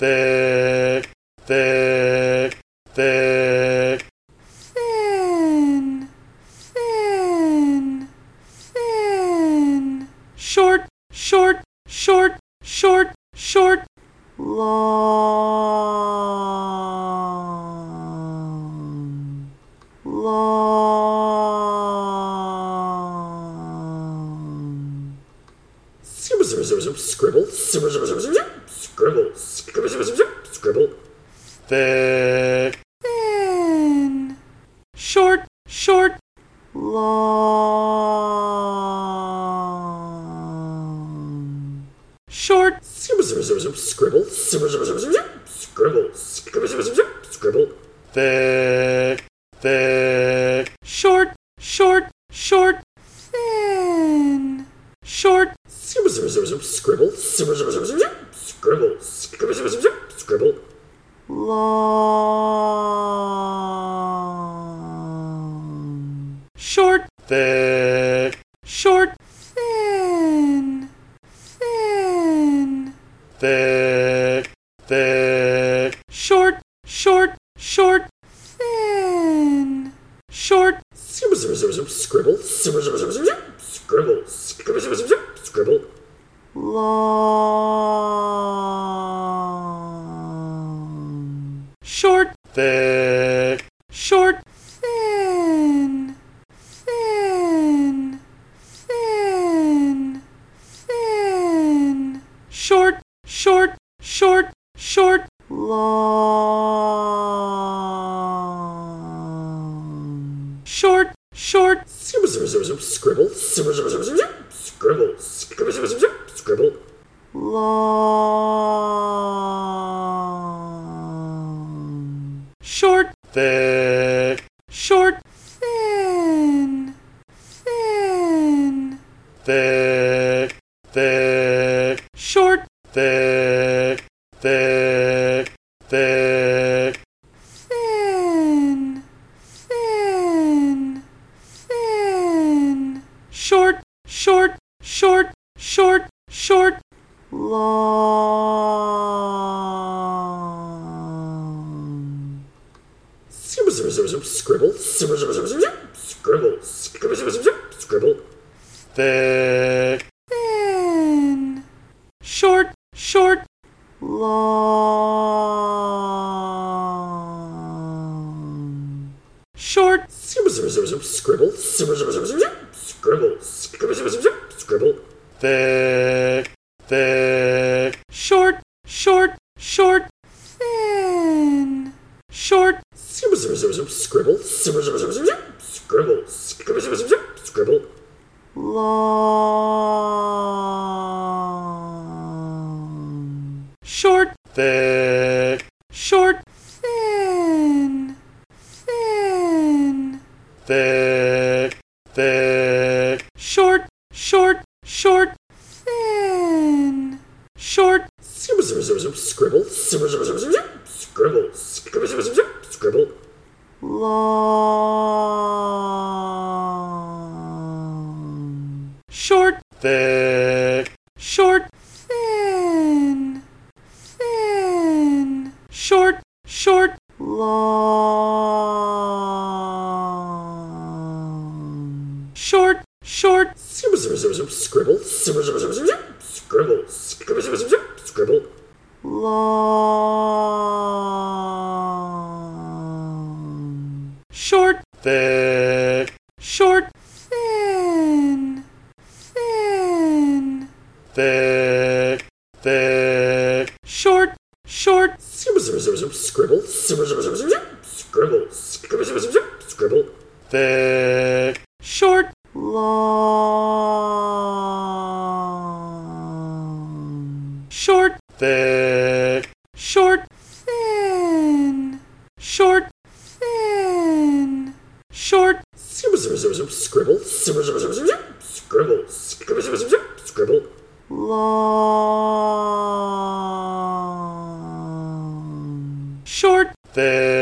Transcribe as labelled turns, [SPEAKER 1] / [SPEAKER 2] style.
[SPEAKER 1] thick, thick, thick.
[SPEAKER 2] Thin, thin, thin.
[SPEAKER 1] Short, short, short, short, short.
[SPEAKER 2] Long, long.
[SPEAKER 1] Scribble, scribble, scribble, scribble. Thick,
[SPEAKER 2] Thin,
[SPEAKER 1] short, short.
[SPEAKER 2] long.
[SPEAKER 1] Short, scribble, scribble, scribble. Thick, thick. Short, short, short.
[SPEAKER 2] Thin,
[SPEAKER 1] Short, scribble, scribble, scribble.
[SPEAKER 2] long.
[SPEAKER 1] Short, thick, short,
[SPEAKER 2] Thin, thin.
[SPEAKER 1] thick, thick. Short, short, short.
[SPEAKER 2] Thin,
[SPEAKER 1] Short, scribble, scribble, scribble.
[SPEAKER 2] long.
[SPEAKER 1] Short, thick, short,
[SPEAKER 2] Thin, thin, thin, thin.
[SPEAKER 1] short, short, short, short.
[SPEAKER 2] long.
[SPEAKER 1] Short, short. Scribble, scribble, scribble.
[SPEAKER 2] long.
[SPEAKER 1] Short, thick, short,
[SPEAKER 2] Thin, thin.
[SPEAKER 1] thick, thick. Short, thick, thick, thick.
[SPEAKER 2] Thin, thin, thin.
[SPEAKER 1] Short, short, short, short, short.
[SPEAKER 2] long.
[SPEAKER 1] Scribble, scribble, scribble. Thick,
[SPEAKER 2] Thin,
[SPEAKER 1] short, short.
[SPEAKER 2] long.
[SPEAKER 1] Short, scribble, scribble, scribble. Thick, thick. Short, short, short.
[SPEAKER 2] Thin,
[SPEAKER 1] Short, scribble, scribble, scribble.
[SPEAKER 2] long.
[SPEAKER 1] Short, thick, short,
[SPEAKER 2] Thin, thin.
[SPEAKER 1] thick, thick. Short, short, short.
[SPEAKER 2] Thin,
[SPEAKER 1] Short, scribble, scribble, scribble.
[SPEAKER 2] long.
[SPEAKER 1] Short, thick, short,
[SPEAKER 2] Thin, thin.
[SPEAKER 1] short, short.
[SPEAKER 2] long.
[SPEAKER 1] Short, short. Scribble, scribble, scribble.
[SPEAKER 2] long.
[SPEAKER 1] Short, thick, short,
[SPEAKER 2] Thin, thin.
[SPEAKER 1] thick, thick. Short, short. Scribble, scribble, scribble. Thick, short.
[SPEAKER 2] long.
[SPEAKER 1] Short, thick, short,
[SPEAKER 2] Thin,
[SPEAKER 1] short,
[SPEAKER 2] thin.
[SPEAKER 1] short. Scribble, scribble, scribble.
[SPEAKER 2] long.
[SPEAKER 1] Short, thick.